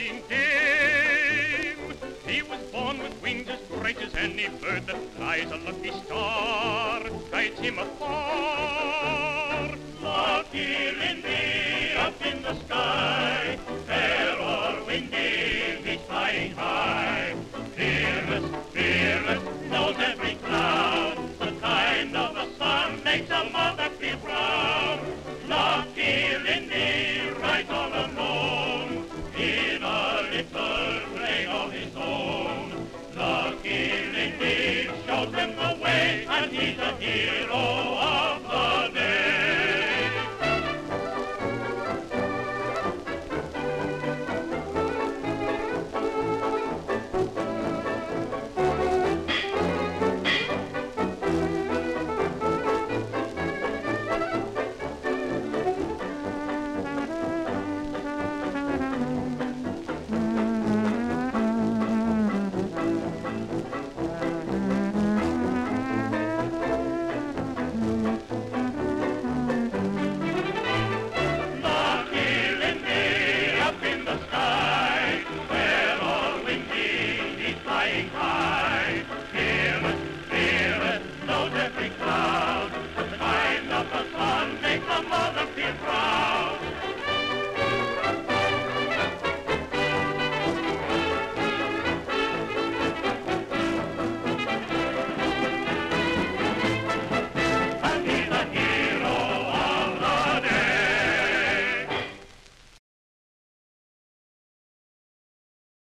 in game. He was born with wings as great as any bird that flies. A lucky star guides him afar. Lucky Lindy up in the sky, fair or windy, he's flying high. Fearless, fearless, knows every cloud. The kind of the sun makes a mother feel proud. Lucky Lindy rides all alone in a little plane of his own. Lucky Lindy shows them the way, and he's a hero of the day. High, fearless, fearless, knows every cloud.